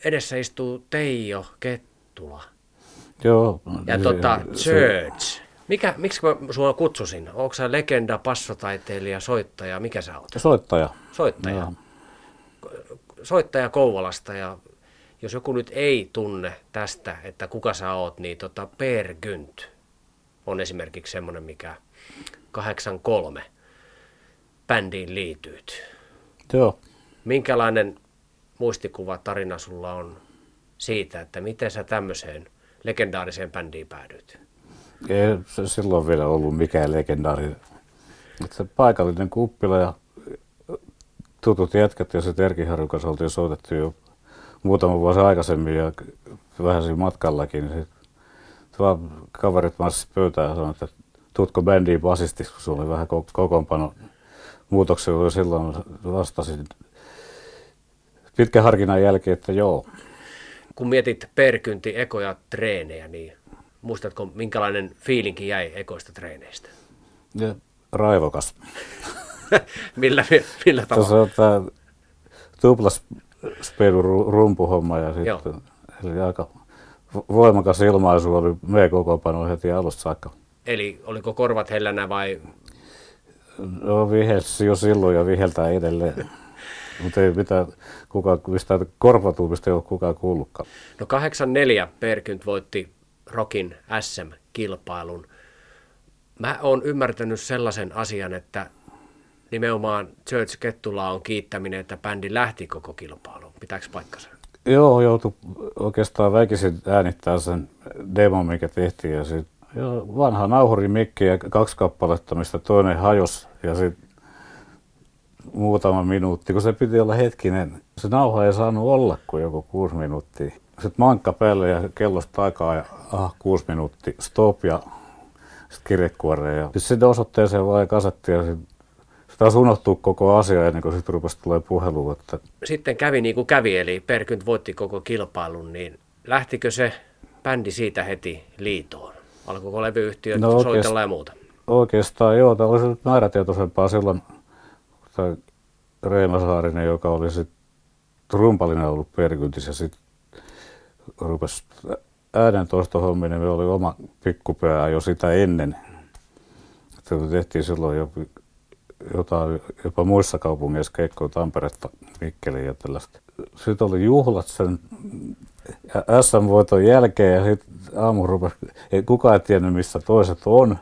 edessä istuu Teijo Kettula Joo. ja Church. Miksi mä sua kutsusin? Onko sä legenda, passotaiteilija, soittaja? Mikä sä oot? Soittaja. Soittaja. Joo. Soittaja Kouvolasta, ja jos joku nyt ei tunne tästä, että kuka sä oot, niin Per Gynt on esimerkiksi semmoinen, mikä 83 bändiin liityyt. Joo. Minkälainen muistikuva tarina sulla on siitä, että miten sä tämmöiseen legendaariseen bändiin päädyit? Ei se silloin vielä ollut mikään legendaarinen. Se paikallinen kuppila ja tutut jätkät ja se Erkki-Harjun kanssa oltiin soitettu jo muutama vuosi aikaisemmin ja vähän siinä matkallakin. Niin vaan kaverit marssi pöytään ja sanoivat, että tuutko bändiin basistiksi, kun sulla oli vähän kokoonpano muutoksia, jo silloin vastasin pitkän harkinnan jälkeen, että joo. Kun mietit Per Gyntin ekoja treenejä, niin muistatko minkälainen fiilinki jäi ekoista treeneistä? Ja raivokas. millä tavalla? Tässä on tämä tuplaspedun rumpuhomma ja sitten eli aika voimakas ilmaisu oli meidän kokoonpano heti alusta saakka. Eli oliko korvat hellänä vai? No vihelsi jo silloin ja viheltää edelleen. Mutta ei mitään, mistä korvatuumista ei ole kukaan kuullutkaan. No 84 Per Gynt voitti Rockin SM-kilpailun. Mä oon ymmärtänyt sellaisen asian, että nimenomaan Church Kettula on kiittäminen, että bändi lähti koko kilpailuun. Pitääkö paikkansa? Joo, joutui oikeastaan väkisin äänittää sen demon, mikä tehtiin. Ja vanha nauhurimikki ja 2 kappaletta, mistä toinen hajosi ja sitten muutama minuutti, kun se piti olla hetkinen. Se nauha ei saanut olla kuin joku 6 minuuttia. Sitten mankka päälle ja kellosta aikaa ja 6 minuuttia, stop ja sitten kirjekuoreen. Ja sitten sinne osoitteeseen vaan kasettiin ja sitten taas unohtuu koko asia ennen kuin sitten rupesi tulee puhelu. Että sitten kävi niin kuin kävi, eli Per Gynt voitti koko kilpailun, niin lähtikö se bändi siitä heti liitoon? Alkoiko levyyhtiöt soitella ja muuta? Oikeastaan joo, tämä oli määrätietoisempaa silloin. Reima Saarinen, joka oli sitten rumpalina ollut Per Gyntissä ja sitten rupesi äänentoistohommiin, niin me oli oma pikkupää jo sitä ennen. Että me tehtiin silloin jopa muissa kaupungeissa keikkoja, Tamperetta, Mikkeliin ja tällaista. Sitten oli juhlat sen SM-voiton jälkeen ja sitten aamu rupesi, ei kukaan tiennyt missä toiset on.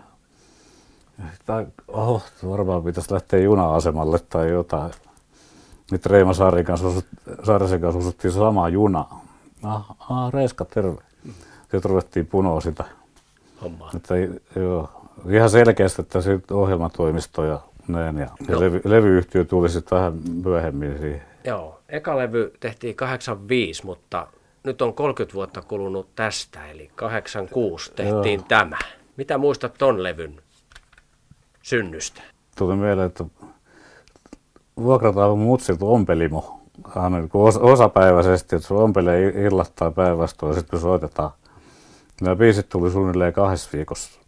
Varmaan pitäisi lähteä juna-asemalle tai jotain. Nyt Reima Saarisen kanssa osuttiin sama juna. Reiska, terve. Sitten ruvettiin punoa sitä. Hommaa. Että, joo, ihan selkeästi, että sitten ohjelmatoimisto ja näin. Ja levyyhtiö tuli sitten vähän myöhemmin siihen. Joo, eka levy tehtiin 85, mutta nyt on 30 vuotta kulunut tästä, eli 86 tehtiin tämä. Mitä muistat ton levyn synnystä? Tuli mieleen, että vuokrataan mutsilta ompelimo osapäiväisesti, että se ompelee illat tai päinvastoin ja sitten me soitetaan. Nämä biisit tuli suunnilleen 2 viikossa.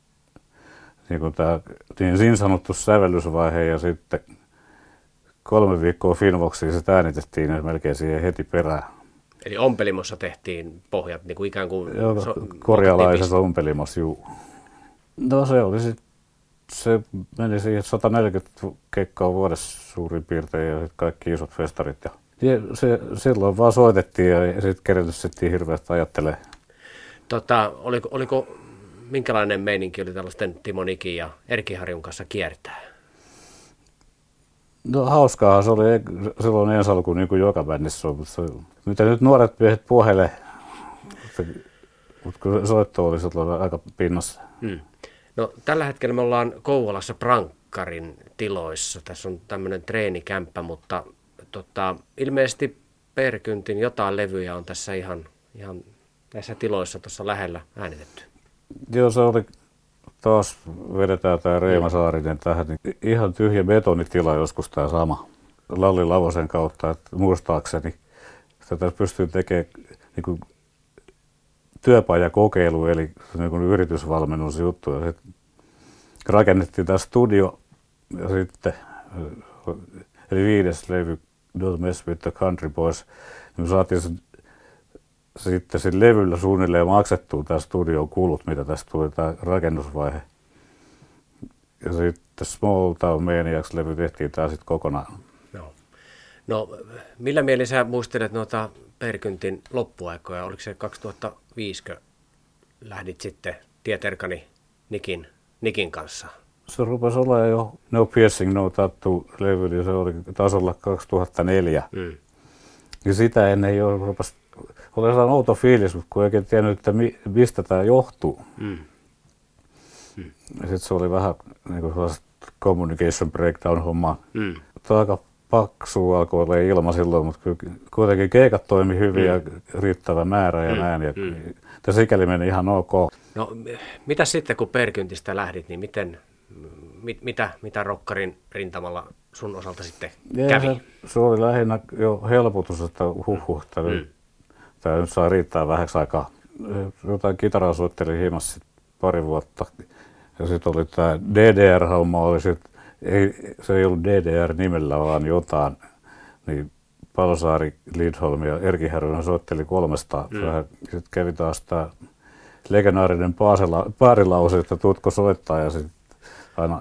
Niin sanottu sävellysvaihe ja sitten 3 viikkoa Finvoxiin sitä äänitettiin ja melkein siihen heti perään. Eli ompelimossa tehtiin pohjat niin kuin ikään kuin korealaisessa ompelimossa, juu. No se oli sitten. Se meni siihen 140 keikkaa vuodessa suurin piirtein ja sitten kaikki isot festarit. Ja silloin vaan soitettiin ja sitten kerätyssettiin hirveästi ajattelee. Oliko minkälainen meininki oli tällaisten Timo Nikin ja Erkki-Harjun kanssa kiertää? No hauskaahan se oli silloin ensi alkuun niin kuin joka bändissä on, mutta mitä nyt nuoret miehet puhelee, mutta soitto oli silloin aika pinnassa. No, tällä hetkellä me ollaan Kouvolassa Prankkarin tiloissa. Tässä on tämmöinen treenikämppä, mutta ilmeisesti Per Gyntin jotain levyjä on tässä ihan näissä tiloissa tuossa lähellä äänitetty. Joo, se oli taas vedetään tämä Reima Saarinen tähän. Niin ihan tyhjä betonitila joskus tämä sama. Lalli Lavosen kautta, että muistaakseni tätä pystyy tekemään niin työpajakokeilu, eli niin yritysvalmennusjuttu. Ja sitten rakennettiin tämä studio ja sitten, eli 5. levy Don't Mess with the Country Boys, niin me saatiin sen sitten sillä levyllä suunnilleen maksettua tämä studion kulut, mitä tästä tuli tämä rakennusvaihe. Ja sitten Small Town Maniacs-levy tehtiin tämä sitten kokonaan. No, millä mielin sä muistelet noita Per-Gyntin loppuaikoja? Oliko se 2005, kun lähdit sitten Tieterkani Nikin kanssa? Se rupesi olla jo No Piercing, No Tattoo-levy, niin se oli tasolla 2004. Ja sitä ennen jo rupesi, oli sellainen outo fiilis, kun ei oikein tiennyt, että mistä tämä johtuu. Ja sitten se oli vähän niin kuin sellaista communication breakdown-hommaa. Aika paksua alkoi olla ilma silloin, mutta kuitenkin keikat toimi hyvin ja riittävä määrä ja näin. Ja sikäli meni ihan ok. No, mitä sitten, kun Per-Gyntistä lähdit, niin mitä rokkarin rintamalla sun osalta sitten kävi? Se oli lähinnä jo helpotus, että tämä nyt saa riittää vähäksi aikaa. Jotain kitaraa soittelin himassa pari vuotta. Ja sitten oli tämä DDR-homma, se ei ollut DDR-nimellä, vaan jotain. Niin Palosaari, Lindholm ja Erkki Härönen soitteli 300. Sitten kävi taas tämä legendaarinen paarilause, että tuutko soittaa, ja sitten aina,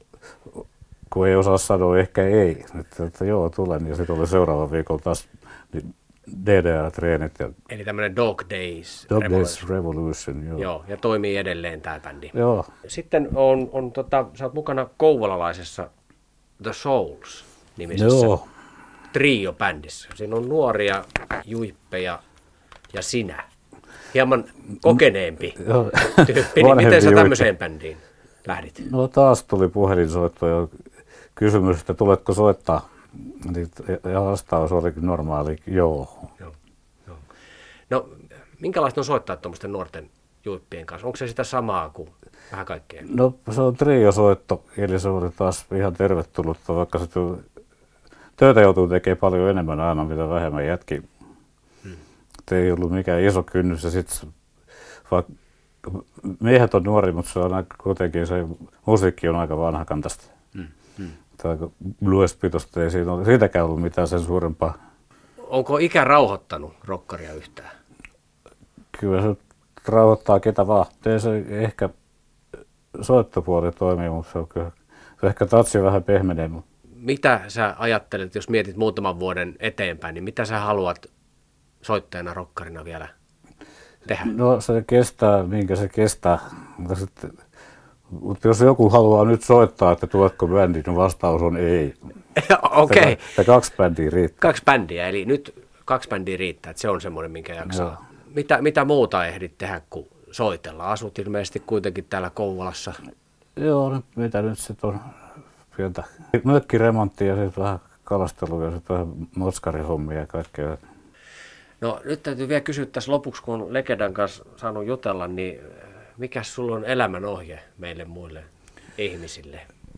kun ei osaa sanoa, ehkä ei. Että joo, tulen. Ja sitten oli seuraavan viikolla taas niin DDR-treenit. Eli tämmöinen Dog Days Revolution, joo. Joo, ja toimii edelleen tämä bändi. Joo. Sitten sä oot mukana kouvolalaisessa The Souls-nimisessä trio-bändissä. Siinä on nuoria, juippeja ja sinä. Hieman kokeneempi tyyppi. Niin miten sä tämmöiseen bändiin lähdit? No taas tuli puhelinsoitto ja kysymys, että tuletko soittaa. Ja vastaus oli normaali, joo. No, minkälaista on soittaa tuommoisten nuorten juippien kanssa? Onko se sitä samaa kuin vähän kaikkea? No, se on triosoitto, eli se oli taas ihan tervetullutta, vaikka se töitä joutuu tekemään paljon enemmän aina, mitä vähemmän jätki. Ei ollut mikään iso kynnys, ja sitten vaikka miehet on nuori, mutta se on kuitenkin se musiikki on aika vanhakantaista. Aika blues-pitoista, ei siitäkään ollut mitään sen suurempaa. Onko ikä rauhoittanut rokkaria yhtään? Kyllä se rauhoittaa ketä vaan. Ei se ehkä soittopuoli toimii, mutta se on kyllä, se ehkä tatsi vähän pehmenee. Mitä sä ajattelet, jos mietit muutaman vuoden eteenpäin, niin mitä sä haluat soittajana, rokkarina vielä tehdä? No se kestää, minkä se kestää. Mutta jos joku haluaa nyt soittaa, että tuletko bändiin, niin vastaus on ei. Okei. Okay. 2 bändiä riittää. 2 bändiä, eli nyt 2 bändiä riittää, että se on semmoinen, minkä jaksaa. Mitä muuta ehdit tehdä, kun soitella? Asut ilmeisesti kuitenkin täällä Kouvolassa. Joo, mitä nyt sitten on pientä mökkiremonttia ja sitten vähän kalastelua ja sitten vähän moskarihommia ja kaikkea. No nyt täytyy vielä kysyä tässä lopuksi, kun on Legendan kanssa saanut jutella, niin mikä sulla on elämän ohje meille muille ihmisille?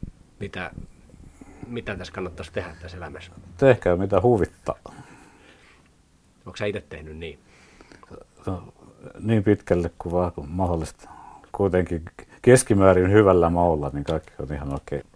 Mitä tässä kannattaisi tehdä tässä elämässä? Tehkää mitä huvittaa. Onko sä itse tehnyt niin? No, niin pitkälle kuin vaan mahdollista. Kuitenkin keskimäärin hyvällä maulla, niin kaikki on ihan okei.